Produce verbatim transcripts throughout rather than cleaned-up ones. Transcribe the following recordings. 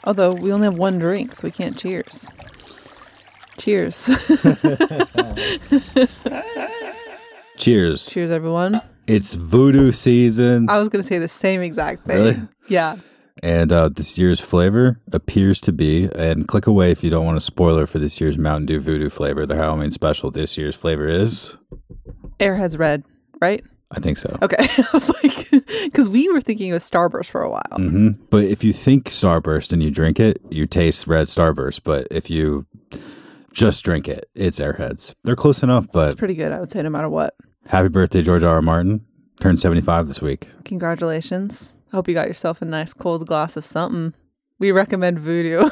Although we only have one drink, so we can't cheers. Cheers. Cheers. Cheers, everyone. It's voodoo season. I was going to say the same exact thing. Really? Yeah. And uh, this year's flavor appears to be, and click away if you don't want a spoiler for this year's Mountain Dew Voodoo flavor. The Halloween special this year's flavor is... Airheads Red, right? I think so. Okay. I was like, because we were thinking it was Starburst for a while. Mm-hmm. But if you think Starburst and you drink it, you taste red Starburst. But if you just drink it, it's Airheads. They're close enough, but... It's pretty good, I would say, no matter what. Happy birthday, George R. R. Martin. Turned seventy-five this week. Congratulations. I hope you got yourself a nice cold glass of something. We recommend Voodoo.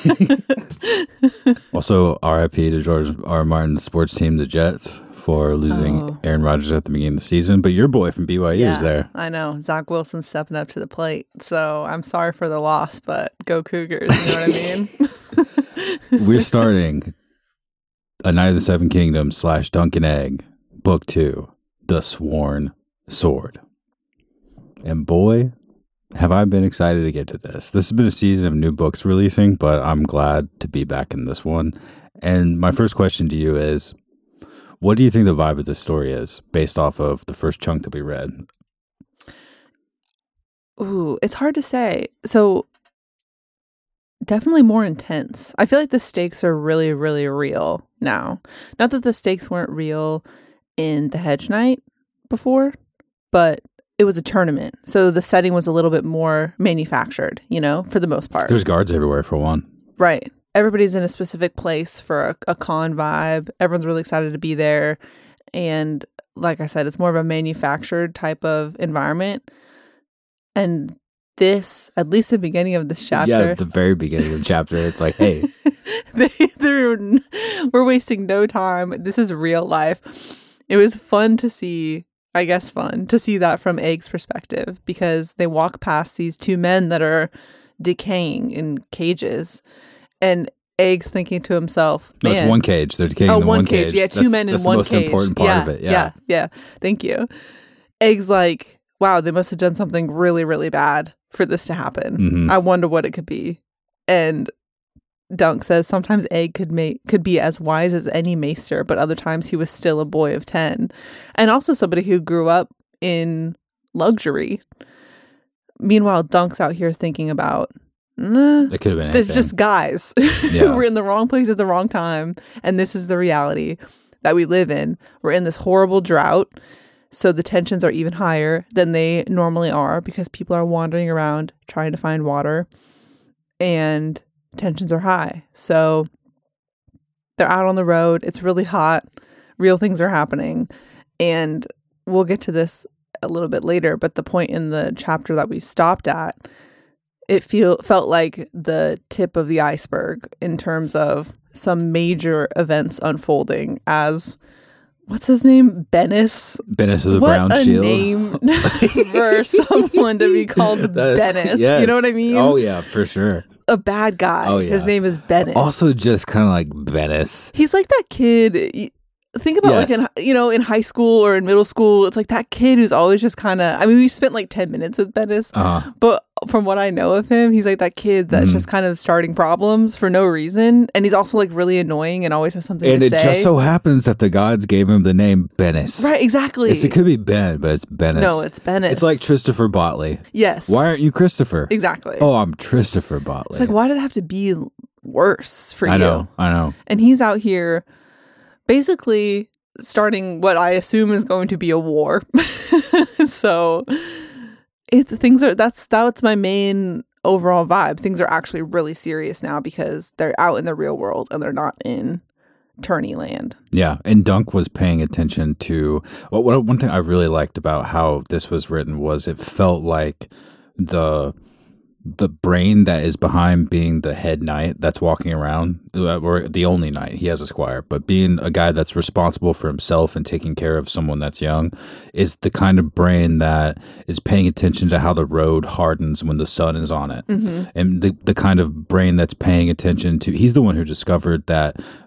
Also, R I P to George R. R. Martin's sports team, the Jets, for losing Oh. Aaron Rodgers at the beginning of the season. But your boy from B Y U Yeah, is there. I know. Zach Wilson stepping up to the plate. So I'm sorry for the loss, but go Cougars. You know what I mean? We're starting A Night of the Seven Kingdoms slash Dunk and Egg, Book Two, The Sworn Sword. And boy, have I been excited to get to this. This has been a season of new books releasing, but I'm glad to be back in this one. And my first question to you is, what do you think the vibe of this story is based off of the first chunk that we read? Ooh, it's hard to say. So definitely more intense. I feel like the stakes are really, really real now. Not that the stakes weren't real in The Hedge Knight before, but it was a tournament. So the setting was a little bit more manufactured, you know, for the most part. There's guards everywhere for one. Right. Everybody's in a specific place for a, a con vibe. Everyone's really excited to be there. And like I said, it's more of a manufactured type of environment. And this, at least the beginning of this chapter. Yeah, at the very beginning of the chapter, it's like, hey. they, they're, we're wasting no time. This is real life. It was fun to see, I guess fun, to see that from Egg's perspective, because they walk past these two men that are decaying in cages. And Egg's thinking to himself, No, it's man, one cage. They're decaying oh, in one one cage. cage. Yeah, two That's- men in that's one the most cage. important part yeah, of it. Yeah. yeah, yeah. Thank you. Egg's like, wow, they must have done something really, really bad for this to happen. Mhm. I wonder what it could be. And Dunk says sometimes Egg could make could be as wise as any maester, but other times he was still a boy of ten, and also somebody who grew up in luxury. Meanwhile, Dunk's out here thinking about, nah, It could have been there's anything. just guys Yeah. who were in the wrong place at the wrong time, and this is the reality that we live in. We're in this horrible drought, so the tensions are even higher than they normally are because people are wandering around trying to find water, and tensions are high. So they're out on the road. It's really hot. Real things are happening, and we'll get to this a little bit later, but the point in the chapter that we stopped at, it feel felt like the tip of the iceberg in terms of some major events unfolding as, what's his name? Bennis? Bennis of the What Brown a Shield. name for someone to be called That's- Bennis. yes. You know what I mean? Oh, yeah, for sure. A bad guy. Oh, yeah. His name is Bennis. Also, just kind of like Bennis. He's like that kid. y- Think about Yes. like in you know in high school or in middle school. It's like that kid who's always just kind of. I mean, we spent like ten minutes with Bennis, Uh-huh. but from what I know of him, he's like that kid that's Mhm. just kind of starting problems for no reason, and he's also like really annoying and always has something And to it say. just so happens that the gods gave him the name Bennis. right, exactly. It's, it could be Ben, but it's Bennis. no, it's Bennis. It's like Christopher Botley. yes. Why aren't you Christopher? exactly? Oh, I'm Christopher Botley. it's like, why do they have to be worse for I you? know, I know. And he's out here basically starting what I assume is going to be a war. So it's things are that's that's my main overall vibe. Things are actually really serious now because they're out in the real world and they're not in tourney land. Yeah, and Dunk was paying attention to what, what one thing I really liked about how this was written was it felt like the the brain that is behind being the head knight that's walking around, or the only knight, he has a squire, but being a guy that's responsible for himself and taking care of someone that's young is the kind of brain that is paying attention to how the road hardens when the sun is on it. Mm-hmm. And the, the kind of brain that's paying attention to, he's the one who discovered that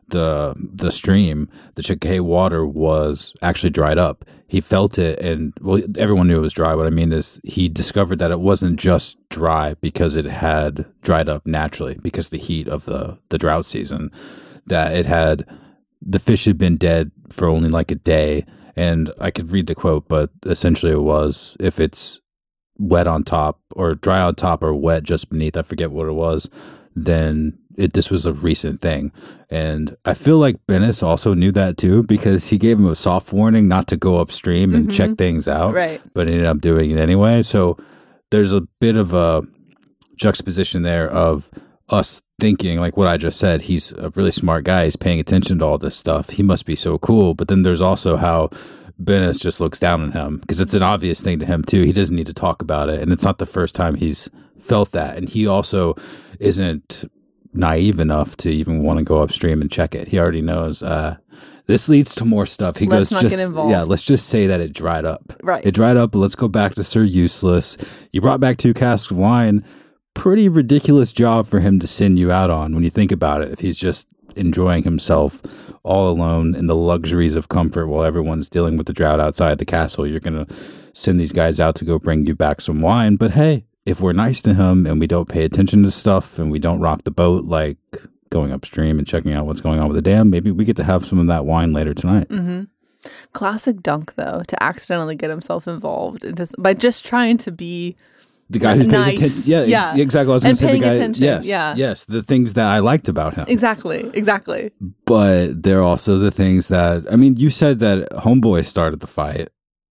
the the stream, the Chickahee water was actually dried up. He felt it, and well, everyone knew it was dry. What I mean is he discovered that it wasn't just dry because it had dried up naturally because of the heat of the, the drought season, that it had, the fish had been dead for only like a day. And I could read the quote, but essentially it was, if it's wet on top or dry on top or wet just beneath, I forget what it was, then it, this was a recent thing. And I feel like Bennis also knew that too, because he gave him a soft warning not to go upstream and mm-hmm. check things out, right. but ended up doing it anyway. So there's a bit of a juxtaposition there of us thinking, like what I just said, he's a really smart guy. He's paying attention to all this stuff. He must be so cool. But then there's also how Bennis just looks down on him because it's an obvious thing to him too. He doesn't need to talk about it. And it's not the first time he's felt that. And he also isn't naive enough to even want to go upstream and check it. He already knows uh, this leads to more stuff. He let's goes, not just get involved. Yeah, let's just say that it dried up. Right. It dried up. Let's go back to Sir Useless. You brought back two casks of wine. Pretty ridiculous job for him to send you out on when you think about it. If he's just enjoying himself all alone in the luxuries of comfort while everyone's dealing with the drought outside the castle, you're going to send these guys out to go bring you back some wine. But hey, if we're nice to him and we don't pay attention to stuff and we don't rock the boat, like going upstream and checking out what's going on with the dam, maybe we get to have some of that wine later tonight. Mm-hmm. Classic Dunk, though, to accidentally get himself involved into, by just trying to be the guy who nice. pays attention. Yeah, yeah. Ex- exactly. I was going to say the guy. Attention. Yes, yeah. yes. The things that I liked about him. Exactly, exactly. But there are also the things that, I mean, you said that Homeboy started the fight.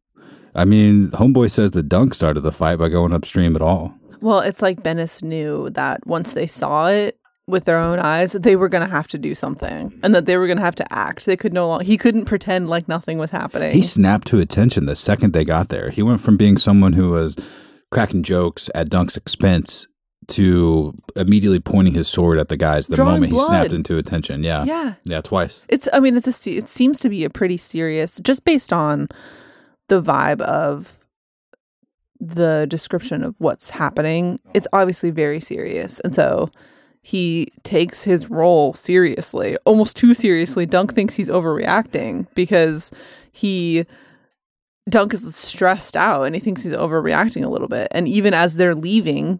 I mean, Homeboy says that Dunk started the fight by going upstream at all. Well, it's like Bennis knew that once they saw it with their own eyes, that they were going to have to do something and that they were going to have to act. They could no longer, he couldn't pretend like nothing was happening. He snapped to attention the second they got there. He went from being someone who was cracking jokes at Dunk's expense to immediately pointing his sword at the guys the Drawing moment blood. he snapped into attention. Yeah. Yeah. Yeah, twice. It's, I mean, it's a, se- it seems to be a pretty serious, just based on the vibe of the description of what's happening. It's obviously very serious. And so he takes his role seriously, almost too seriously. Dunk thinks he's overreacting because he... Dunk is stressed out and he thinks he's overreacting a little bit. And even as they're leaving,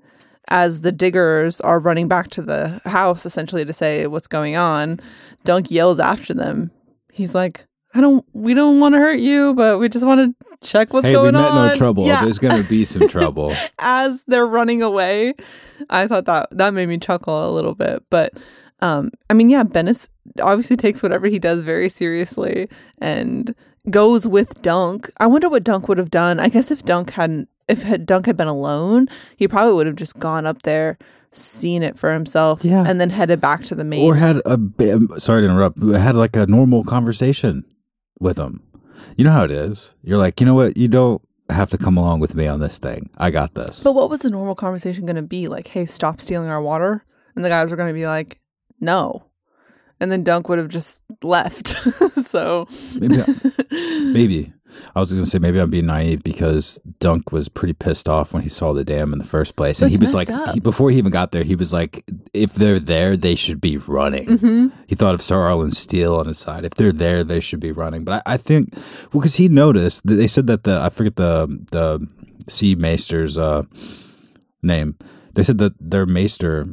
as the diggers are running back to the house, essentially to say what's going on, Dunk yells after them. He's like, I don't, we don't want to hurt you, but we just want to check what's hey, going on. Hey, we meant no trouble. Yeah. There's going to be some trouble. As they're running away, I thought that, that made me chuckle a little bit. But, um, I mean, yeah, Bennis obviously takes whatever he does very seriously and goes with Dunk. I wonder what Dunk would have done. I guess if Dunk hadn't, if had, Dunk had been alone, he probably would have just gone up there, seen it for himself, yeah. and then headed back to the main. Or had a, sorry to interrupt, had like a normal conversation with him. You know how it is. You're like, you know what? You don't have to come along with me on this thing. I got this. But what was the normal conversation going to be? Like, hey, stop stealing our water? And the guys were going to be like, no. And then Dunk would have just left. So maybe, I, maybe I was going to say maybe I'm being naive because Dunk was pretty pissed off when he saw the dam in the first place, and That's he was like, he, before he even got there, he was like, if they're there, they should be running. Mm-hmm. He thought of Sir Arlen Steele on his side. If they're there, they should be running. But I, I think, well, because he noticed that they said that the I forget the the Sea Maester's uh, name. They said that their Maester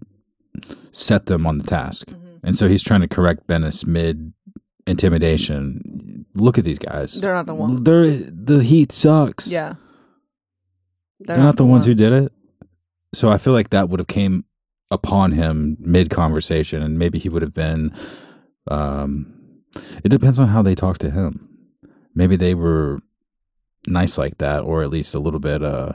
set them on the task. Mm-hmm. And so he's trying to correct Bennis mid intimidation. Look at these guys. They're not the ones. They're the heat sucks. Yeah. They're, They're not, not the, the ones one. who did it. So I feel like that would have came upon him mid conversation, and maybe he would have been. Um, it depends on how they talk to him. Maybe they were nice like that, or at least a little bit uh,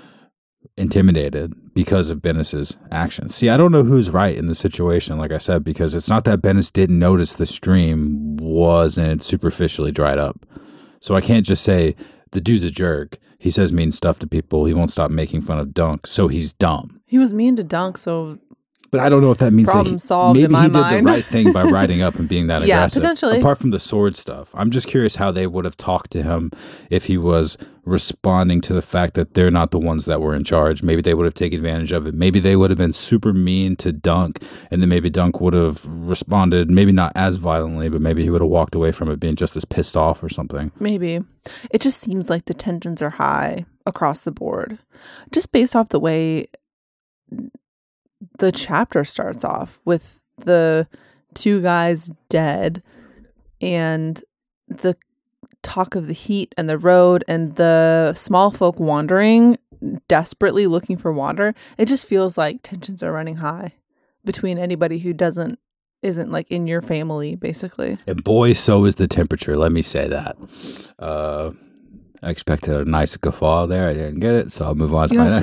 intimidated because of Bennis's actions. See, I don't know who's right in the situation, like I said, because it's not that Bennis didn't notice the stream wasn't superficially dried up. So I can't just say the dude's a jerk. He says mean stuff to people. He won't stop making fun of Dunk, so he's dumb. He was mean to Dunk, so But I don't know if that means Problem that he, solved maybe in my he did mind. the right thing by riding up and being that Yeah, aggressive. potentially. Apart from the sword stuff, I'm just curious how they would have talked to him if he was responding to the fact that they're not the ones that were in charge. Maybe they would have taken advantage of it. Maybe they would have been super mean to Dunk, and then maybe Dunk would have responded, maybe not as violently, but maybe he would have walked away from it being just as pissed off or something. Maybe. It just seems like the tensions are high across the board, just based off the way the chapter starts off with the two guys dead and the talk of the heat and the road and the small folk wandering, desperately looking for water. It just feels like tensions are running high between anybody who doesn't isn't like in your family, basically. And boy, so is the temperature. Let me say that. Uh, I expected a nice guffaw there. I didn't get it, so I'll move on You to my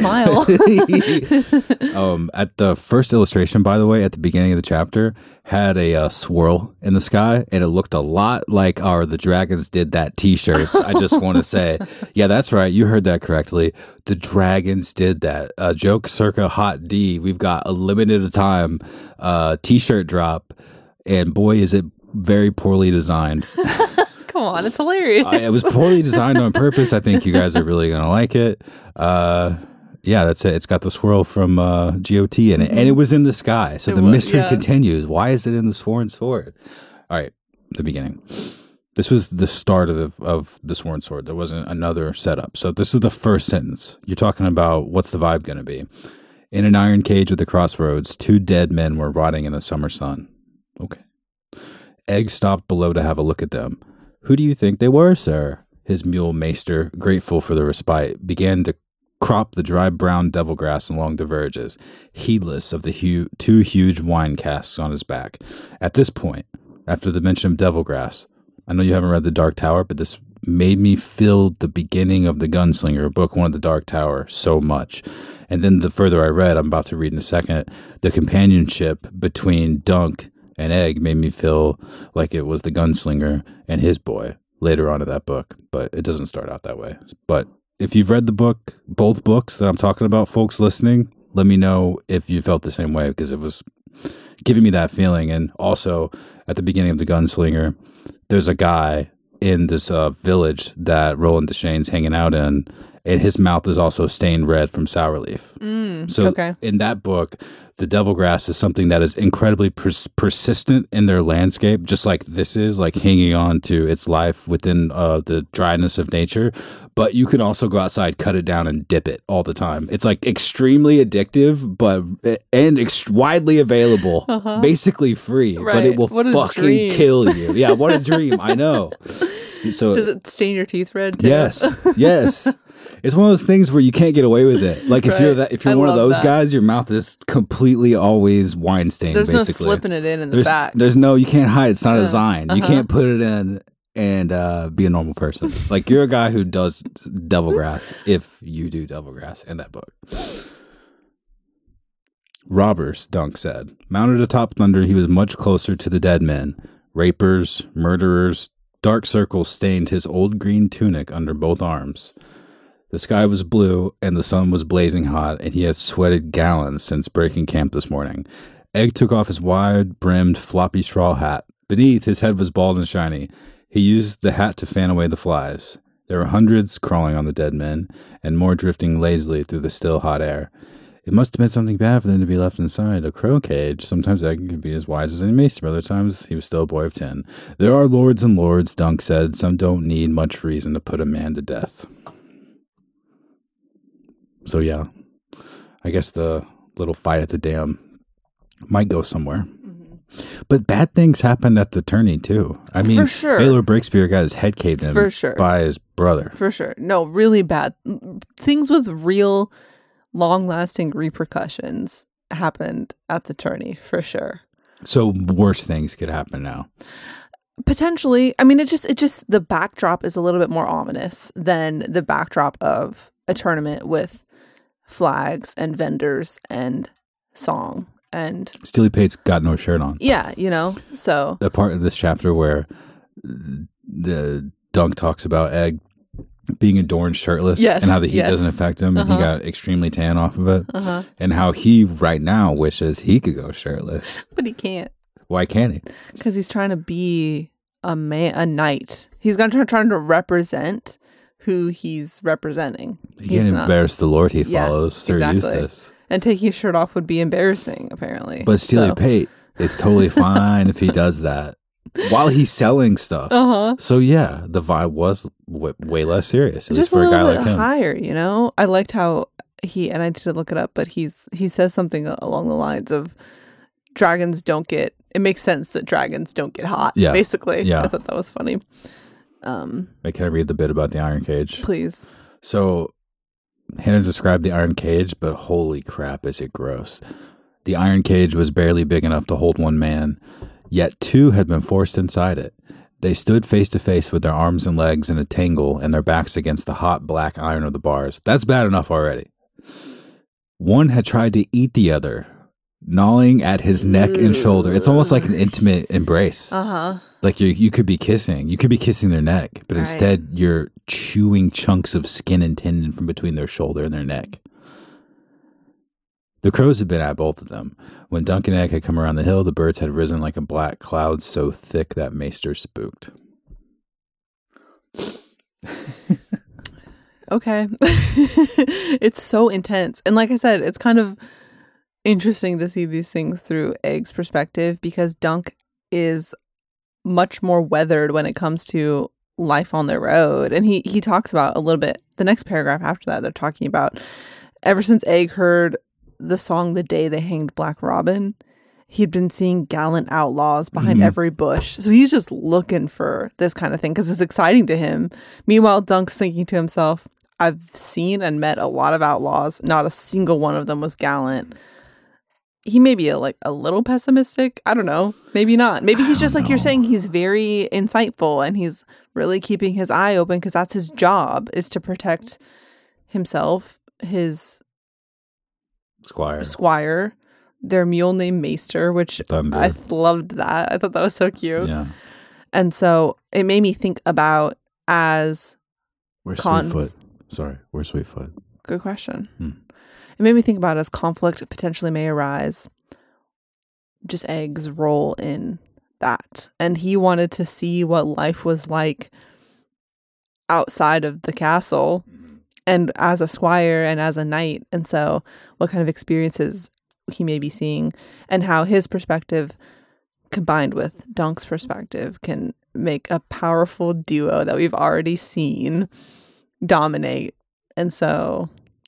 don't next. smile. um, at the first illustration, by the way, at the beginning of the chapter, had a uh, swirl in the sky, and it looked a lot like our The Dragons Did That t-shirts. I just want to say, yeah, that's right. You heard that correctly. The Dragons Did That. A joke circa Hot D. We've got a limited time uh, t-shirt drop, and boy, is it very poorly designed. Come on, it's hilarious. I, it was poorly designed on purpose. I think you guys are really going to like it. Uh, yeah, that's it. It's got the swirl from uh, G O T in it, and it was in the sky. So It the was, mystery yeah. continues. Why is it in the Sworn Sword? All right, the beginning. This was the start of the, of the Sworn Sword. There wasn't another setup. So this is the first sentence. You're talking about what's the vibe going to be. In an iron cage at the crossroads, two dead men were rotting in the summer sun. Okay. Egg stopped below to have a look at them. Who do you think they were, sir? His mule Maester, grateful for the respite, began to crop the dry brown devil grass along the verges, heedless of the hu- two huge wine casks on his back. At this point, after the mention of devil grass, I know you haven't read The Dark Tower, but this made me feel the beginning of The Gunslinger, book one of The Dark Tower, so much. And then the further I read, I'm about to read in a second, the companionship between Dunk and Egg made me feel like it was the gunslinger and his boy later on in that book, but it doesn't start out that way. But if you've read the book, both books that I'm talking about, folks listening, let me know if you felt the same way, because it was giving me that feeling. And also at the beginning of the gunslinger, there's a guy in this uh, village that Roland Deschain's hanging out in, and his mouth is also stained red from sour leaf. Mm, so okay. in that book, the devil grass is something that is incredibly pers- persistent in their landscape, just like this is, like hanging on to its life within uh, the dryness of nature. But you can also go outside, cut it down, and dip it all the time. It's like extremely addictive, but and ex- widely available, uh-huh. basically free, right. but it will what fucking dream. kill you. Yeah, what a dream! I know. So does it stain your teeth red too? Yes, yes. It's one of those things where you can't get away with it. Like if right. you're that, if you're I one of those that. guys, your mouth is completely always wine stained. There's basically. no slipping it in in the there's, back. There's no, you can't hide. It's not uh, a design. uh-huh. You can't put it in and uh, be a normal person. Like you're a guy who does devil grass if you do devil grass in that book. Robbers, Dunk said. Mounted atop Thunder, he was much closer to the dead men. Rapers, murderers, dark circles stained his old green tunic under both arms. The sky was blue, and the sun was blazing hot, and he had sweated gallons since breaking camp this morning. Egg took off his wide-brimmed, floppy straw hat. Beneath, his head was bald and shiny. He used the hat to fan away the flies. There were hundreds crawling on the dead men, and more drifting lazily through the still, hot air. It must have been something bad for them to be left inside a crow cage. Sometimes Egg could be as wise as any maester, but other times he was still a boy of ten. There are lords and lords, Dunk said. Some don't need much reason to put a man to death. So yeah, I guess the little fight at the dam might go somewhere. Mm-hmm. But bad things happened at the tourney too. I mean, for sure. Baylor Breakspear got his head caved in for sure. by his brother. For sure. No, really bad. Things with real long-lasting repercussions happened at the tourney, for sure. So worse things could happen now. Potentially. I mean, it just, it just, the backdrop is a little bit more ominous than the backdrop of a tournament with flags and vendors and song and Steely Pate's got no shirt on. Yeah, you know, so the part of this chapter where the Dunk talks about Egg being adorned shirtless, Yes, and how the heat yes. doesn't affect him, and Uh-huh. he got extremely tan off of it, Uh-huh. and how he right now wishes he could go shirtless. But he can't Why can't he? because he's trying to be a man, a knight. He's going to trying to represent who he's representing. He He's can't not. embarrass the Lord he Yeah, follows, Sir exactly. Eustace. And taking his shirt off would be embarrassing, apparently. But Steely So- Pate is totally fine if he does that while he's selling stuff. Uh-huh. So yeah, the vibe was w- way less serious, at least Just for a a guy little like bit him. higher, you know? I liked how he, and I need to look it up, but he's he says something along the lines of dragons don't get, it makes sense that dragons don't get hot, Yeah. basically. Yeah. I thought that was funny. Um, Wait, can I read the bit about the Iron Cage? please. So Hannah described the Iron Cage, but holy crap, is it gross. The Iron Cage was barely big enough to hold one man, yet two had been forced inside it. They stood face to face with their arms and legs in a tangle and their backs against the hot black iron of the bars. That's bad enough already. One had tried to eat the other, gnawing at his neck and shoulder. It's almost like an intimate embrace. Uh-huh. Like you, you could be kissing. You could be kissing their neck, but Right. instead you're chewing chunks of skin and tendon from between their shoulder and their neck. The crows had been at both of them. When Dunk and Egg had come around the hill, the birds had risen like a black cloud so thick that Maester spooked. Okay. It's so intense. And like I said, it's kind of interesting to see these things through Egg's perspective because Dunk is much more weathered when it comes to life on the road. And he, he talks about a little bit, the next paragraph after that, they're talking about ever since Egg heard the song The Day They Hanged Black Robin, he'd been seeing gallant outlaws behind Mhm. every bush. So he's just looking for this kind of thing because it's exciting to him. Meanwhile, Dunk's thinking to himself, I've seen and met a lot of outlaws. Not a single one of them was gallant. He may be a, like a little pessimistic. I don't know. Maybe not. Maybe he's just like you're know. saying. He's very insightful and he's really keeping his eye open because that's his job is to protect himself, his Squire. squire, their mule named Maester, which Thunder. I loved that. I thought that was so cute. Yeah. And so it made me think about as Where's Con- Sweetfoot? Sorry, where's Sweetfoot? good question. Hmm. It made me think about as conflict potentially may arise, just Egg's role in that. And he wanted to see what life was like outside of the castle and as a squire and as a knight. And so what kind of experiences he may be seeing and how his perspective combined with Dunk's perspective can make a powerful duo that we've already seen dominate. And so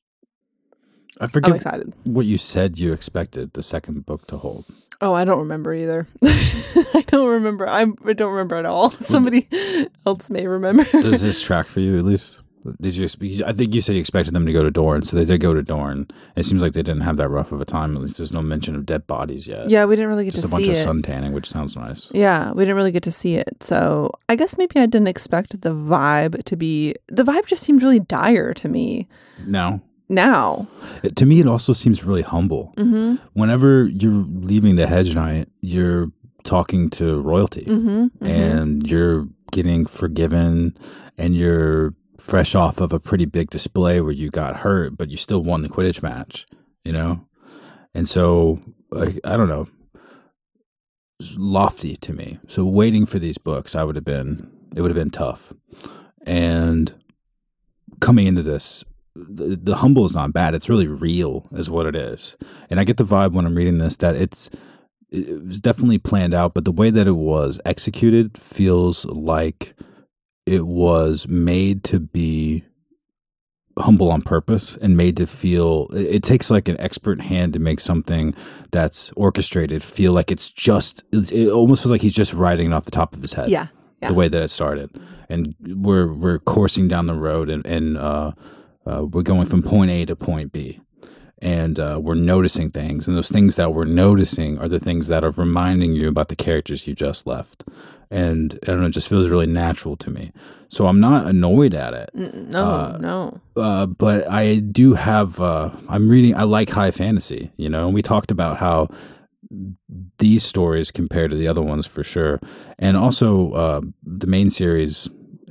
I I'm forget excited. what you said you expected the second book to hold. Oh, I don't remember either. I don't remember. I'm, I don't remember at all. Somebody else may remember. Does this track for you at least? Did you? I think you said you expected them to go to Dorne, so they did go to Dorne. It seems like they didn't have that rough of a time. At least there's no mention of dead bodies yet. Yeah, we didn't really get Just to a bunch see of it. sun tanning, which sounds nice. Yeah, we didn't really get to see it. So I guess maybe I didn't expect the vibe to be. The vibe just seemed really dire to me Now, now. it- to me, it also seems really humble. Mm-hmm. Whenever you're leaving the Hedge Knight, you're talking to royalty, Mm-hmm. mm-hmm. and you're getting forgiven, and you're fresh off of a pretty big display where you got hurt, but you still won the Quidditch match, you know? And so, like, I don't know, it's lofty to me. So waiting for these books, I would have been, it would have been tough. And coming into this, the, the humble is not bad. It's really real is what it is. And I get the vibe when I'm reading this that it's, it was definitely planned out, but the way that it was executed feels like it was made to be humble on purpose and made to feel it, it takes like an expert hand to make something that's orchestrated feel like it's just it's, it almost feels like he's just writing it off the top of his head. Yeah. Yeah. The way that it started, and we're we're coursing down the road, and, and uh, uh, we're going from point A to point B, and uh, we're noticing things, and those things that we're noticing are the things that are reminding you about the characters you just left. And I don't know, it just feels really natural to me. So I'm not annoyed at it. Mm, no, uh, no. Uh, but I do have, uh, I'm reading, I like high fantasy, you know, and we talked about how these stories compare to the other ones for sure. And also, uh, the main series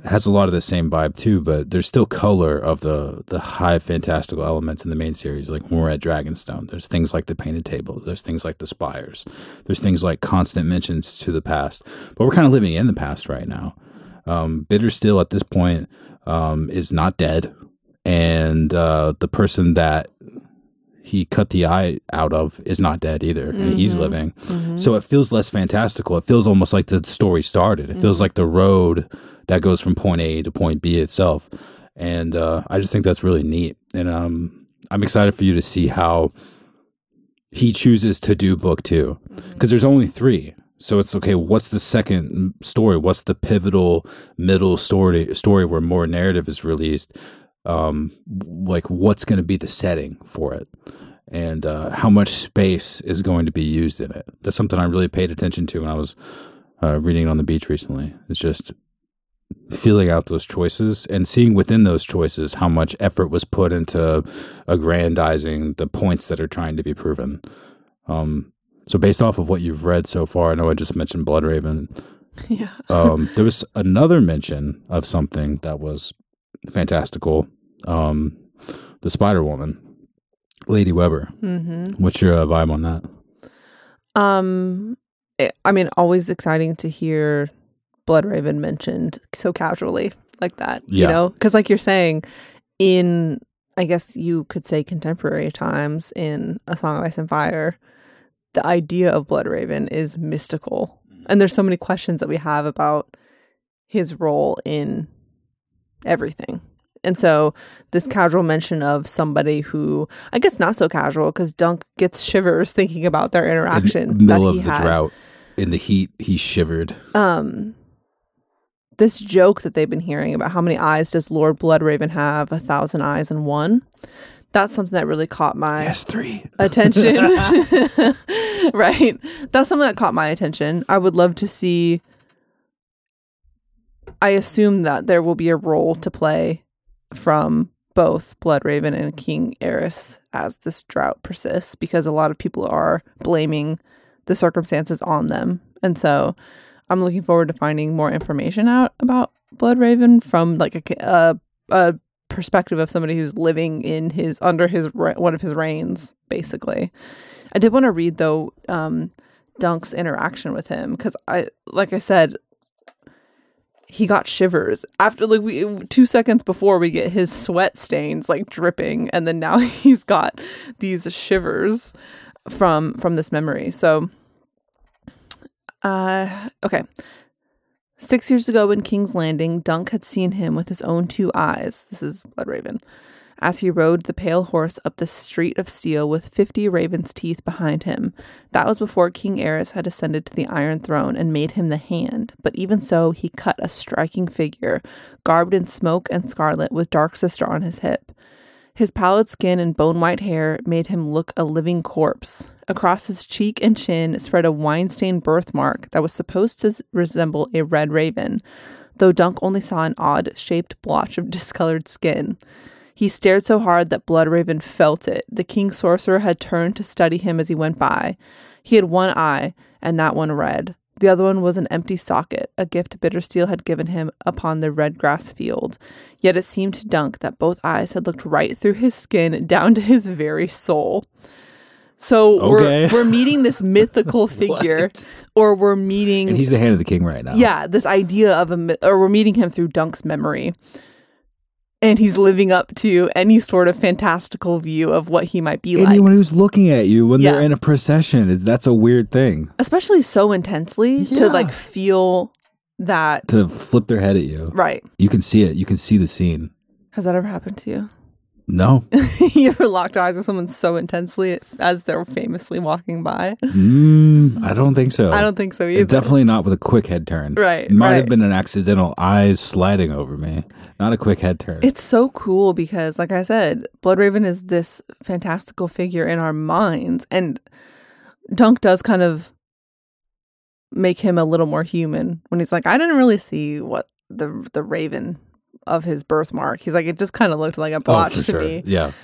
has a lot of the same vibe too, but there's still color of the the high fantastical elements in the main series. Like when we're at Dragonstone, there's things like the painted table, there's things like the spires, there's things like constant mentions to the past. But we're kind of living in the past right now. Um, Bittersteel at this point um, is not dead, and uh, the person that he cut the eye out of is not dead either, and mm-hmm. he's living. Mm-hmm. So it feels less fantastical. It feels almost like the story started. It mm-hmm. feels like the road that goes from point A to point B itself. And uh, I just think that's really neat. And um, I'm excited for you to see how he chooses to do book two. Because mm-hmm. there's only three. So it's okay, what's the second story? What's the pivotal middle story story where more narrative is released? Um, like what's going to be the setting for it, and uh, how much space is going to be used in it. That's something I really paid attention to when I was uh, reading on the beach recently. It's just feeling out those choices and seeing within those choices how much effort was put into aggrandizing the points that are trying to be proven. Um, so based off of what you've read so far, I know I just mentioned Bloodraven. Yeah. um, there was another mention of something that was fantastical. Um, the Spider-Woman, Lady Weber. Mm-hmm. What's your uh, vibe on that? Um, it, I mean, always exciting to hear Bloodraven mentioned so casually like that. Yeah. You know, because like you're saying, in I guess you could say contemporary times in A Song of Ice and Fire, the idea of Bloodraven is mystical, and there's so many questions that we have about his role in everything. And so this casual mention of somebody who, I guess not so casual, because Dunk gets shivers thinking about their interaction. In the middle that he of the had. drought, in the heat, he shivered. Um, this joke that they've been hearing about how many eyes does Lord Bloodraven have? A thousand eyes and one. That's something that really caught my yes, three. attention. Right. That's something that caught my attention. I would love to see. I assume that there will be a role to play from both Bloodraven and King Aerys as this drought persists, because a lot of people are blaming the circumstances on them. And so I'm looking forward to finding more information out about Bloodraven from like a, a, a perspective of somebody who's living in his under his one of his reigns, basically. I did want to read though um, Dunk's interaction with him, because I, like I said, he got shivers after like we two seconds before we get his sweat stains like dripping, and then now he's got these shivers from from this memory. So, uh, okay. Six years ago in King's Landing, Dunk had seen him with his own two eyes. This is Bloodraven. As he rode the pale horse up the street of steel with fifty ravens' teeth behind him. That was before King Aerys had ascended to the Iron Throne and made him the Hand, but even so he cut a striking figure, garbed in smoke and scarlet with Darksister on his hip. His pallid skin and bone-white hair made him look a living corpse. Across his cheek and chin spread a wine-stained birthmark that was supposed to resemble a red raven, though Dunk only saw an odd-shaped blotch of discolored skin. He stared so hard that Bloodraven felt it. The King's sorcerer had turned to study him as he went by. He had one eye, and that one red. The other one was an empty socket, a gift Bittersteel had given him upon the red grass field. Yet it seemed to Dunk that both eyes had looked right through his skin down to his very soul. So okay. we're we're meeting this mythical figure, or we're meeting, and he's the Hand of the King right now. Yeah, this idea of a, or we're meeting him through Dunk's memory. And he's living up to any sort of fantastical view of what he might be Anyone like. Anyone who's looking at you when yeah. they're in a procession, that's a weird thing. Especially so intensely yeah. to like feel that. To flip their head at you. Right. You can see it. You can see the scene. Has that ever happened to you? No. You ever locked eyes with someone so intensely as they're famously walking by? Mm, I don't think so. I don't think so either. Definitely not with a quick head turn. Right. It might right. have been an accidental eyes sliding over me, not a quick head turn. It's so cool because, like I said, Bloodraven is this fantastical figure in our minds. And Dunk does kind of make him a little more human when he's like, I didn't really see what the the raven of his birthmark. He's like, it just kind of looked like a blotch oh, for to sure. me. Yeah.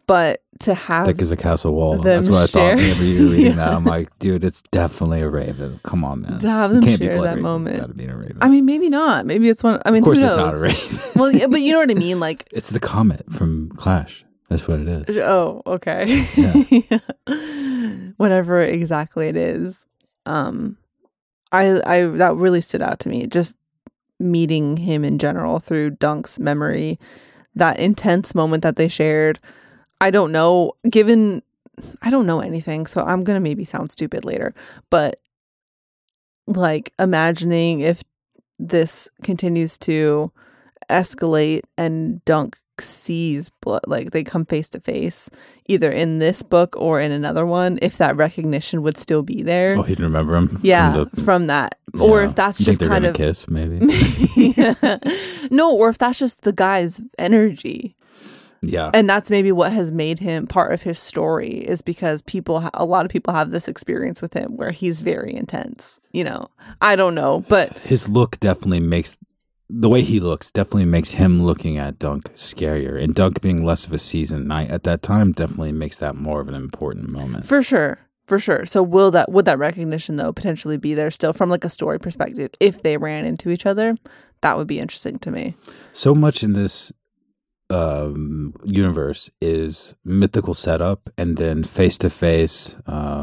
But to have thick as a castle wall. them That's what I share- thought whenever you were reading Yeah. that. I'm like, dude, it's definitely a raven. Come on, man. to have You them can't be share Blood that Raven. moment. Gotta be a raven. I mean, maybe not. Maybe it's one. I mean, of course, who it's knows? not a raven. Well, yeah, but you know what I mean. Like, It's the comet from Clash. That's what it is. oh, okay. Yeah. Whatever exactly it is. Um, I, I, that really stood out to me. Just meeting him in general through Dunk's memory, that intense moment that they shared. I don't know, given, I don't know anything, so I'm going to maybe sound stupid later, but like imagining if this continues to escalate and Dunk sees blood, like they come face to face, either in this book or in another one, if that recognition would still be there. Oh, he'd remember him. Yeah, from, the, from that. Or yeah. if that's You just think they're kind gonna of kiss, maybe. yeah. No, or if that's just the guy's energy. Yeah, And that's maybe what has made him part of his story, is because people, ha- a lot of people have this experience with him where he's very intense. You know, I don't know, but his look definitely makes the way he looks definitely makes him looking at Dunk scarier, and Dunk being less of a seasoned knight at that time definitely makes that more of an important moment. for sure, for sure. So will that, would that recognition though potentially be there still from like a story perspective if they ran into each other? That would be interesting to me. So much in this um, universe is mythical setup and then face to face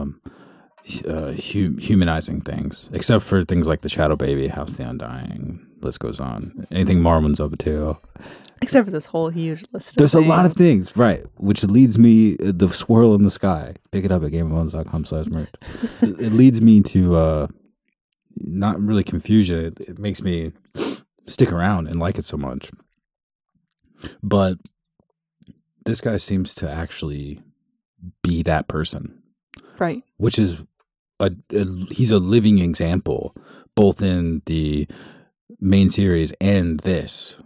humanizing things, except for things like the Shadow Baby, House of the Undying. List goes on. Anything Marwin's up to. Except for this whole huge list of There's a lot of things. things, right? Which leads me, the swirl in the sky. Pick it up at gameofbones.com slash merch. It it leads me to uh, not really confusion. It, it makes me stick around and like it so much. But this guy seems to actually be that person, Right. which is a, a he's a living example, both in the main series and this,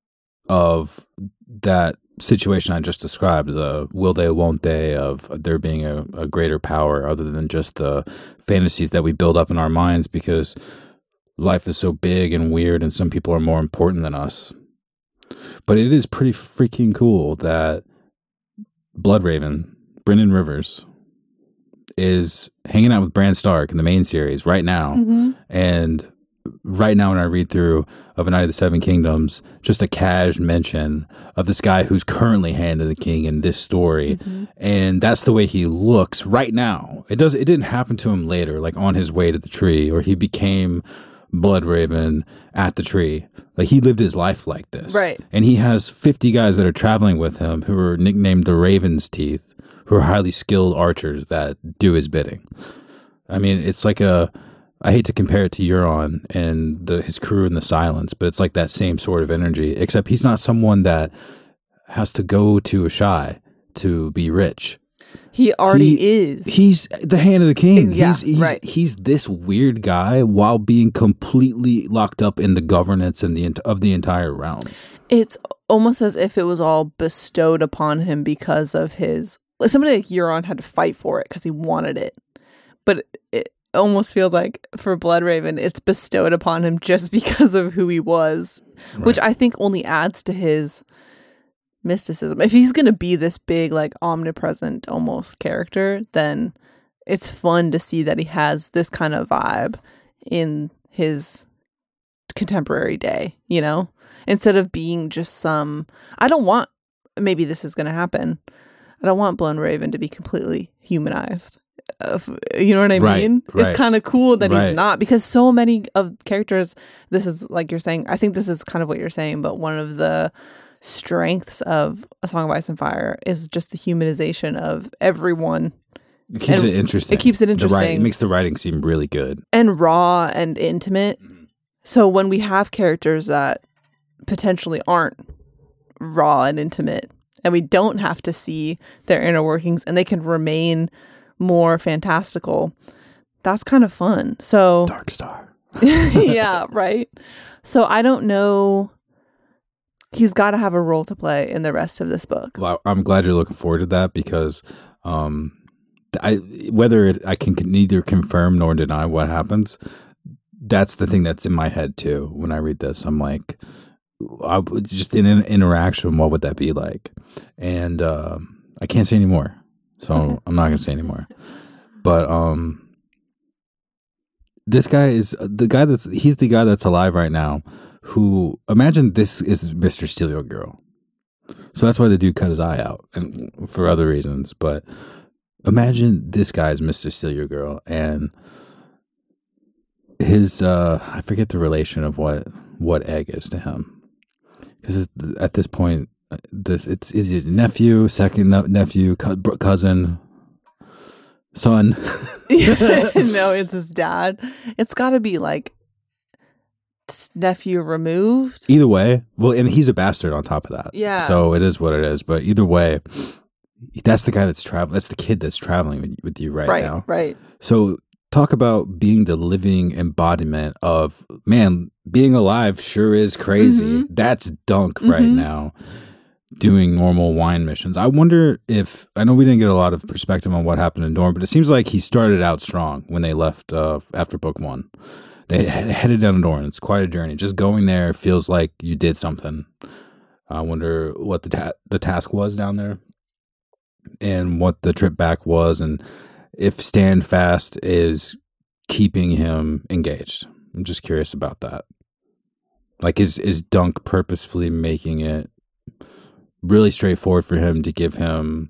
of that situation I just described, the will they, won't they, of there being a, a greater power other than just the fantasies that we build up in our minds because life is so big and weird and some people are more important than us. But it is pretty freaking cool that Bloodraven, Brynden Rivers, is hanging out with Bran Stark in the main series right now. Mm-hmm. And right now when I read through of A Night of the Seven Kingdoms, just a cash mention of this guy who's currently Hand of the King in this story. Mm-hmm. And that's the way he looks right now. It does. It didn't happen to him later, like on his way to the tree, or he became Bloodraven at the tree. Like he lived his life like this. Right. And he has fifty guys that are traveling with him who are nicknamed the Raven's Teeth, who are highly skilled archers that do his bidding. I mean, it's like a, I hate to compare it to Euron and the, his crew in the Silence, but it's like that same sort of energy, except he's not someone that has to go to Ashai to be rich. He already He- is. He's the Hand of the King. Yeah, he's he's, right. he's this weird guy while being completely locked up in the governance and the ent- of the entire realm. It's almost as if it was all bestowed upon him because of his, like somebody like Euron had to fight for it because he wanted it. But it almost feels like for Bloodraven, it's bestowed upon him just because of who he was, which I think only adds to his mysticism. If he's going to be this big, like omnipresent almost character, then it's fun to see that he has this kind of vibe in his contemporary day, you know, instead of being just some, I don't want, maybe this is going to happen. I don't want Bloodraven to be completely humanized. Uh, you know what I Right, mean? right. It's kind of cool that Right. he's not, because so many of characters, this is like you're saying, I think this is kind of what you're saying, but one of the strengths of A Song of Ice and Fire is just the humanization of everyone. It keeps And it interesting. it keeps it The writing- interesting. it makes the writing seem really good. And raw and intimate. So when we have characters that potentially aren't raw and intimate, and we don't have to see their inner workings, and they can remain more fantastical, that's kind of fun. So Dark Star. yeah, right. So I don't know. He's got to have a role to play in the rest of this book. Well, I'm glad you're looking forward to that because um, I whether it, I can neither confirm nor deny what happens. That's the thing that's in my head too. When I read this, I'm like, I, just in an interaction, what would that be like? And uh, I can't say anymore, so Okay. I'm not gonna say anymore. But um, this guy is the guy that's he's the guy that's alive right now. Who imagine this is Mister Steal Your Girl. So that's why the dude cut his eye out, and for other reasons. But imagine this guy's Mister Steal Your Girl, and his uh, I forget the relation of what what Egg is to him, because at this point, this it's is his nephew, second nephew, cousin, son. No, it's his dad. It's got to be like nephew removed. Either way, well, and he's a bastard on top of that. Yeah. So it is what it is. But either way, that's the guy that's traveling. That's the kid that's traveling with, with you right, right now. Right. So talk about being the living embodiment of, man, being alive sure is crazy. Mm-hmm. That's Dunk Mm-hmm. right now doing normal wine missions. I wonder if, I know we didn't get a lot of perspective on what happened in Dorne, but it seems like he started out strong when they left uh, after book one. They headed down to Dorne. It's quite a journey. Just going there feels like you did something. I wonder what the ta- the task was down there, and what the trip back was, and if Stand Fast is keeping him engaged. I'm just curious about that. Like, is is Dunk purposefully making it really straightforward for him to give him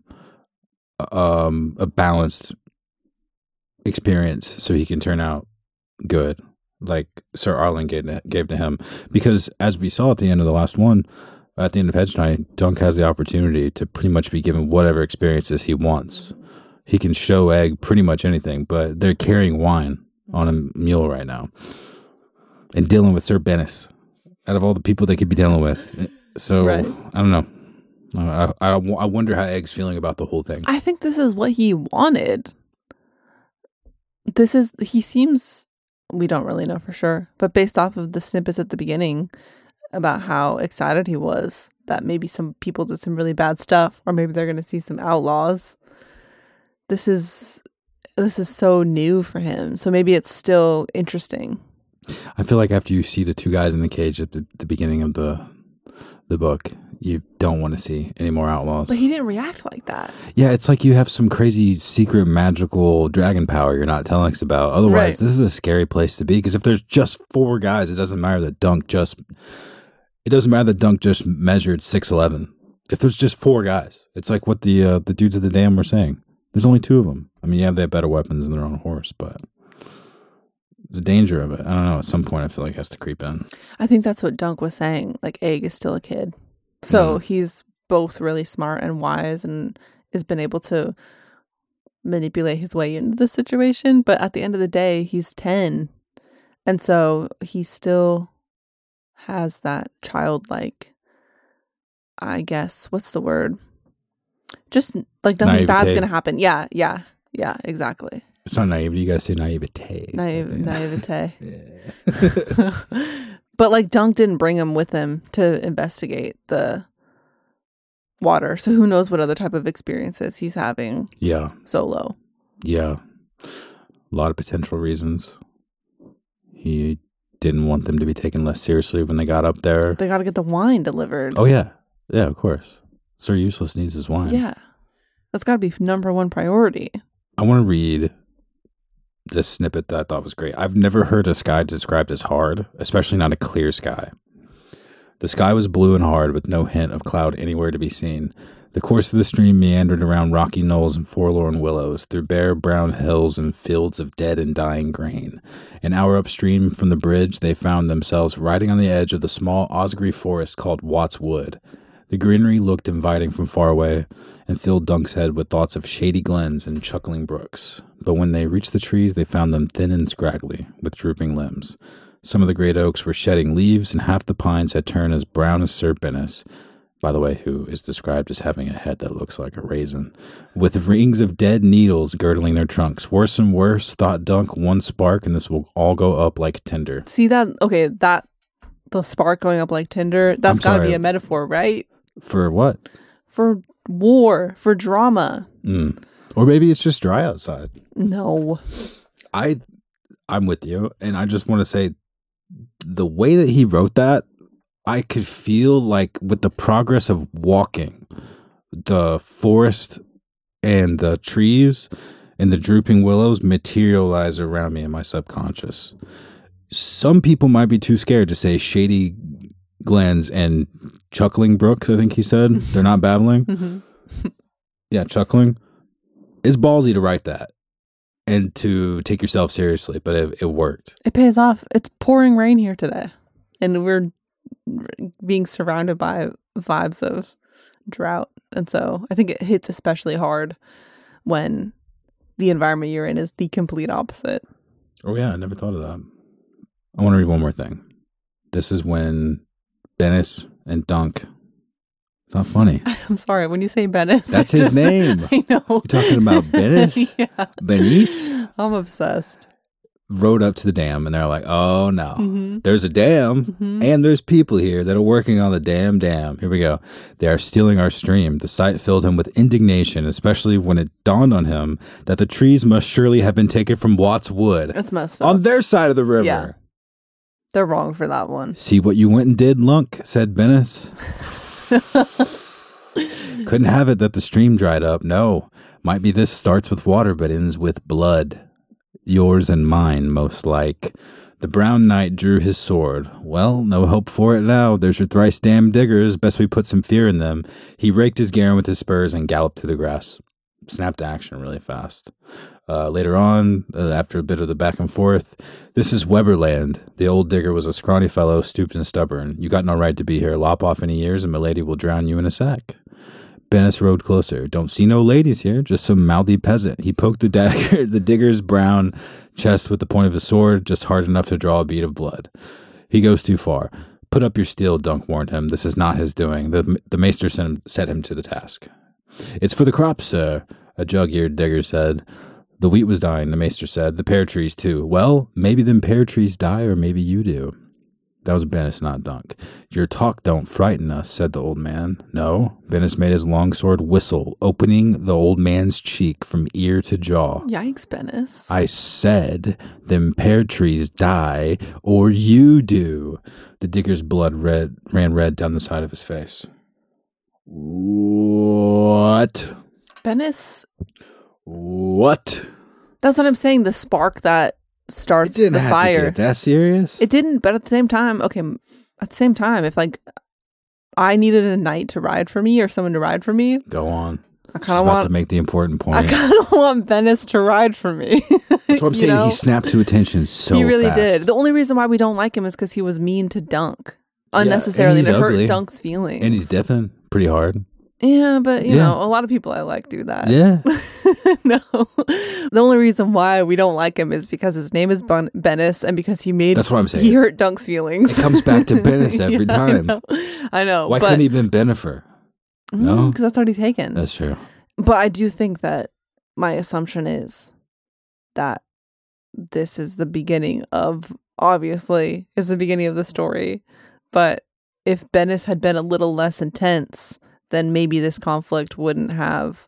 um, a balanced experience so he can turn out good, like Sir Arlen gave, gave to him? Because as we saw at the end of the last one, at the end of Hedge Knight, Dunk has the opportunity to pretty much be given whatever experiences he wants. He can show Egg pretty much anything, but they're carrying wine on a mule right now and dealing with Sir Bennis out of all the people they could be dealing with. So Right. I don't know. I, I, I wonder how Egg's feeling about the whole thing. I think this is what he wanted. This is, he seems, we don't really know for sure, but based off of the snippets at the beginning about how excited he was that maybe some people did some really bad stuff, or maybe they're going to see some outlaws. This is, this is so new for him. So maybe it's still interesting. I feel like after you see the two guys in the cage at the, the beginning of the the book, you don't want to see any more outlaws. But he didn't react like that. Yeah, it's like you have some crazy secret magical dragon power you're not telling us about. Otherwise, Right. this is a scary place to be, because if there's just four guys, it doesn't matter that Dunk just it doesn't matter that Dunk just measured six eleven. If there's just four guys, it's like what the uh, the dudes of the dam were saying. There's only two of them. I mean, yeah, they have better weapons than their own horse, but the danger of it, I don't know, at some point I feel like has to creep in. I think that's what Dunk was saying. Like, Egg is still a kid. So Mhm. he's both really smart and wise and has been able to manipulate his way into the situation. But at the end of the day, he's ten. And so he still has that childlike, I guess, what's the word? Just like nothing bad's Naivete. going to happen. Yeah, yeah, yeah, exactly. It's not naivety, you gotta say naivete. Naive, naivete. Yeah. But like Dunk didn't bring him with him to investigate the water. So who knows what other type of experiences he's having yeah, solo. yeah. A lot of potential reasons. He didn't want them to be taken less seriously when they got up there. They got to get the wine delivered. Oh, yeah. Yeah, of course. Sir Useless needs his wine. Yeah. That's got to be number one priority. I want to read this snippet that I thought was great. I've never heard a sky described as hard, especially not a clear sky. The sky was blue and hard, with no hint of cloud anywhere to be seen. The course of the stream meandered around rocky knolls and forlorn willows, through bare brown hills and fields of dead and dying grain. An hour upstream from the bridge, they found themselves riding on the edge of the small Osgry forest called Watts Wood. The greenery looked inviting from far away, and filled Dunk's head with thoughts of shady glens and chuckling brooks. But when they reached the trees, they found them thin and scraggly, with drooping limbs. Some of the great oaks were shedding leaves, and half the pines had turned as brown as Sir Bennis, by the way, who is described as having a head that looks like a raisin, with rings of dead needles girdling their trunks. Worse and worse, thought Dunk, one spark, and this will all go up like tinder. See that? Okay, that, the spark going up like tinder, that's got to sorry. be a metaphor, right? For what? For war, for drama. Mm. Or maybe it's just dry outside. No. I, I'm with you, and I just want to say, the way that he wrote that, I could feel like with the progress of walking, the forest and the trees and the drooping willows materialize around me in my subconscious. Some people might be too scared to say shady glens and chuckling brooks, I think he said. They're not babbling. Mm-hmm. Yeah, chuckling. It's ballsy to write that and to take yourself seriously, but it, it worked. It pays off. It's pouring rain here today, and we're being surrounded by vibes of drought. And so I think it hits especially hard when the environment you're in is the complete opposite. Oh, yeah. I never thought of that. I want to read one more thing. This is when Bennis and Dunk. It's not funny. I'm sorry. When you say Bennis. That's his just, name. I know. You're talking about Bennis? Yeah. Benice? I'm obsessed. Rode up to the dam and they're like, oh no, mm-hmm. there's a dam mm-hmm. and there's people here that are working on the damn dam. Here we go. They are stealing our stream. The sight filled him with indignation, especially when it dawned on him that the trees must surely have been taken from Watts Wood. That's messed up. On their side of the river. Yeah. They're wrong for that one. See what you went and did, Lunk, said Bennis. Couldn't have it that the stream dried up. No. Might be this starts with water but ends with blood. Yours and mine, most like. The brown knight drew his sword. Well, no help for it now. There's your thrice damned diggers. Best we put some fear in them. He raked his Garen with his spurs and galloped through the grass. Snapped to action really fast. Uh, later on, uh, after a bit of the back and forth, this is Weberland. The old digger was a scrawny fellow, stooped and stubborn. You got no right to be here. Lop off any ears and milady will drown you in a sack. Bennis rode closer. Don't see no ladies here, just some mouthy peasant. He poked the dagger, the digger's brown chest with the point of his sword, just hard enough to draw a bead of blood. He goes too far. Put up your steel, Dunk warned him. This is not his doing. The, the maester sent him, set him to the task. It's for the crops, sir, a jug-eared digger said. The wheat was dying, the maester said. The pear trees, too. Well, maybe them pear trees die, or maybe you do. That was Bennis, not Dunk. Your talk don't frighten us, said the old man. No. Bennis made his longsword whistle, opening the old man's cheek from ear to jaw. Yikes, Bennis. I said, them pear trees die, or you do. The digger's blood red ran red down the side of his face. What? Bennis. What? That's what I'm saying. The spark that starts it didn't the have fire. To get that serious? It didn't, but at the same time, okay, at the same time, if like I needed a knight to ride for me or someone to ride for me, go on. I kind of want to make the important point. I kind of want Bennis to ride for me. That's what I'm saying. Know? He snapped to attention so fast. He really fast. did. The only reason why we don't like him is because he was mean to Dunk unnecessarily yeah, to ugly. hurt Dunk's feelings. And he's dipping pretty hard. Yeah, but, you yeah. know, a lot of people I like do that. Yeah. No. The only reason why we don't like him is because his name is ben- Bennis and because he made... That's what I'm saying. He hurt Dunk's feelings. It comes back to Bennis every yeah, time. I know. I know why but, couldn't he have been Benifer? No? Because that's already taken. That's true. But I do think that my assumption is that this is the beginning of... Obviously, is the beginning of the story. But if Bennis had been a little less intense... then maybe this conflict wouldn't have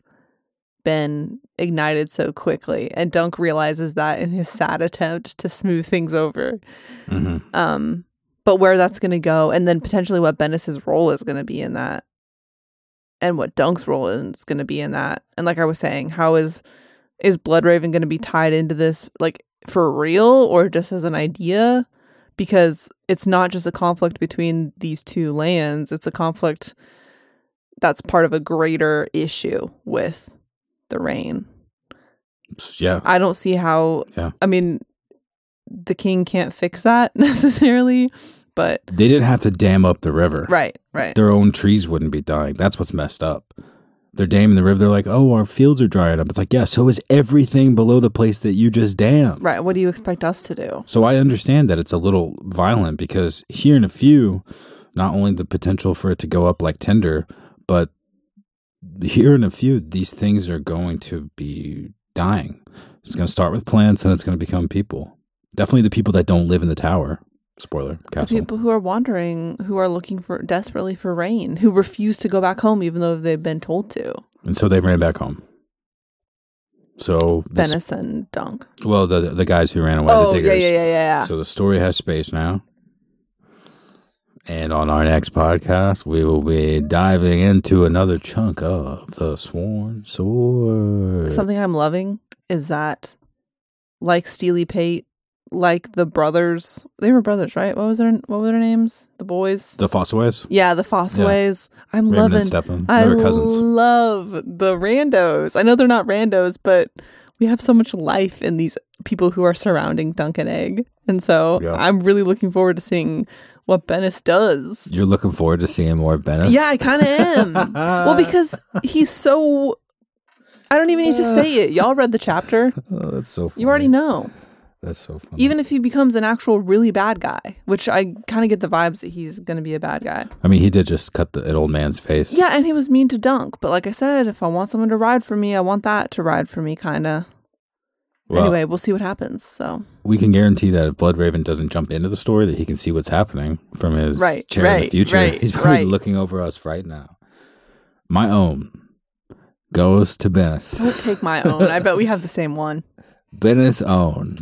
been ignited so quickly. And Dunk realizes that in his sad attempt to smooth things over. Mm-hmm. Um, but where that's going to go, and then potentially what Bennis's role is going to be in that, and what Dunk's role is going to be in that. And like I was saying, how is is Bloodraven going to be tied into this, like, for real, or just as an idea? Because it's not just a conflict between these two lands, it's a conflict that's part of a greater issue with the rain. Yeah. I don't see how, yeah. I mean, the king can't fix that necessarily, but... They didn't have to dam up the river. Right, right. Their own trees wouldn't be dying. That's what's messed up. They're damming the river. They're like, oh, our fields are drying up. It's like, yeah, so is everything below the place that you just dammed. Right. What do you expect us to do? So I understand that it's a little violent because here in a few, not only the potential for it to go up like tinder, but here in a few, these things are going to be dying. It's going to start with plants and it's going to become people. Definitely the people that don't live in the tower. Spoiler. Castle. The people who are wandering, who are looking for desperately for rain, who refuse to go back home even though they've been told to. And so they ran back home. So this, Bennis and Dunk. Well, the the guys who ran away, oh, the diggers. yeah, yeah, yeah, yeah. So the story has space now. And on our next podcast, we will be diving into another chunk of the Sworn Sword. Something I'm loving is that, like Steely Pate, like the brothers, they were brothers, right? What was their What were their names? The boys. The Fossaways? Yeah, the Fossaways. Yeah. I'm Raymond loving. And Stefan. I They were cousins. love the randos. I know they're not randos, but we have so much life in these people who are surrounding Dunk and Egg, and so Yeah. I'm really looking forward to seeing what Bennis does. You're looking forward to seeing more Bennis? Yeah, I kind of am. Well, because he's so. I don't even need to say it. Y'all read the chapter. Oh, that's so funny. You already know. That's so funny. Even if he becomes an actual really bad guy, which I kind of get the vibes that he's going to be a bad guy. I mean, he did just cut the, an old man's face. Yeah, and he was mean to Dunk. But like I said, if I want someone to ride for me, I want that to ride for me, kind of. Well, anyway, we'll see what happens. So we can guarantee that if Bloodraven doesn't jump into the story, that he can see what's happening from his Right, chair in the right, future. right, He's probably right. looking over us right now. My own goes to Bennis. don't take my own. I bet we have the same one. Bennis own.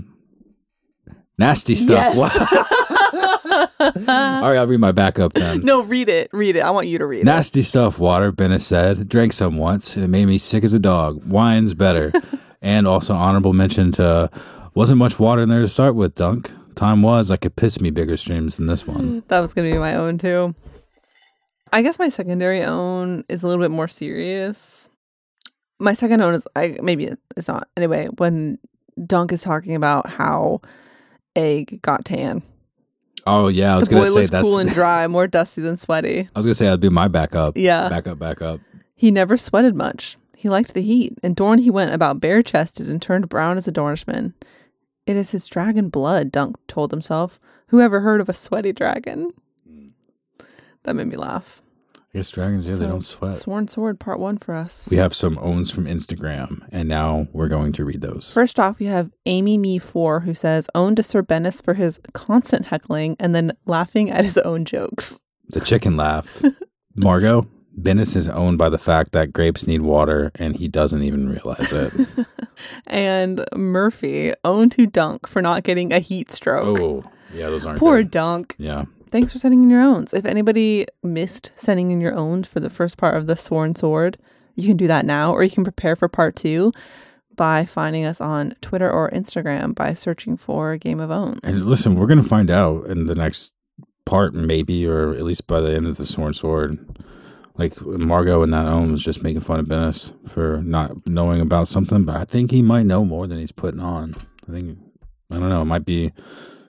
Nasty stuff. Yes. All right, I'll read my backup then. No, read it. Read it. I want you to read it. Nasty stuff, water, Bennis said. Drank some once, and it made me sick as a dog. Wine's better. And also honorable mention to, wasn't much water in there to start with, Dunk. Time was, I could piss me bigger streams than this one. That was going to be my own, too. I guess my secondary own is a little bit more serious. My second own is, I maybe it's not. Anyway, when Dunk is talking about how Egg got tan. Oh, yeah, I was The going boy to say looks that's... cool and dry, more dusty than sweaty. I was going to say that'd be my backup. Yeah. Backup, backup. He never sweated much. He liked the heat. In Dorne, he went about bare-chested and turned brown as a Dornishman. It is his dragon blood, Dunk told himself. Who ever heard of a sweaty dragon? That made me laugh. I guess dragons, yeah, So, they don't sweat. Sworn Sword, part one for us. We have some owns from Instagram, and now we're going to read those. First off, we have Amy Me four, who says, owned to Sir Bennis for his constant heckling and then laughing at his own jokes. The chicken laugh. Margot, Bennis is owned by the fact that grapes need water, and he doesn't even realize it. And Murphy, owned to Dunk for not getting a heat stroke. Oh, yeah, those aren't Poor good. Dunk. Yeah. Thanks for sending in your owns. If anybody missed sending in your owns for the first part of the Sworn Sword, you can do that now, or you can prepare for part two by finding us on Twitter or Instagram by searching for Game of Owns. And listen, we're going to find out in the next part, maybe, or at least by the end of the Sworn Sword. Like, Margot in that own was just making fun of Bennis for not knowing about something, but I think he might know more than he's putting on. I think, I don't know, it might be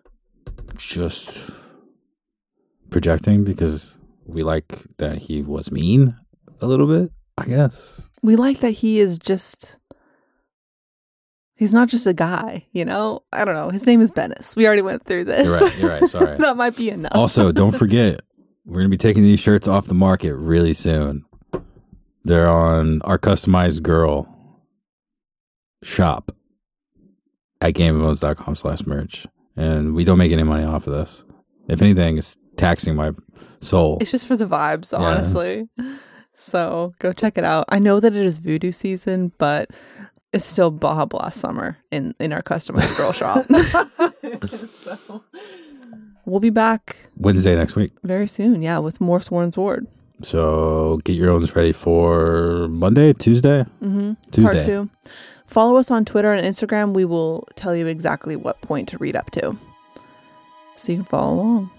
just projecting because we like that he was mean a little bit, I guess. We like that he is just... He's not just a guy, you know? I don't know. His name is Bennis. We already went through this. You're right, you're right, sorry. That might be enough. Also, don't forget, we're going to be taking these shirts off the market really soon. They're on our customized girl shop at gameofowns.com slash merch. And we don't make any money off of this. If anything, it's taxing my soul. It's just for the vibes, honestly. Yeah. So go check it out. I know that it is voodoo season, but it's still Baja Blast summer in, in our customized girl shop. So we'll be back Wednesday next week. Very soon, yeah, with more Sworn Sword. So get your owns ready for Monday, Tuesday? Mm-hmm. Tuesday. Part two. Follow us on Twitter and Instagram. We will tell you exactly what point to read up to, so you can follow along.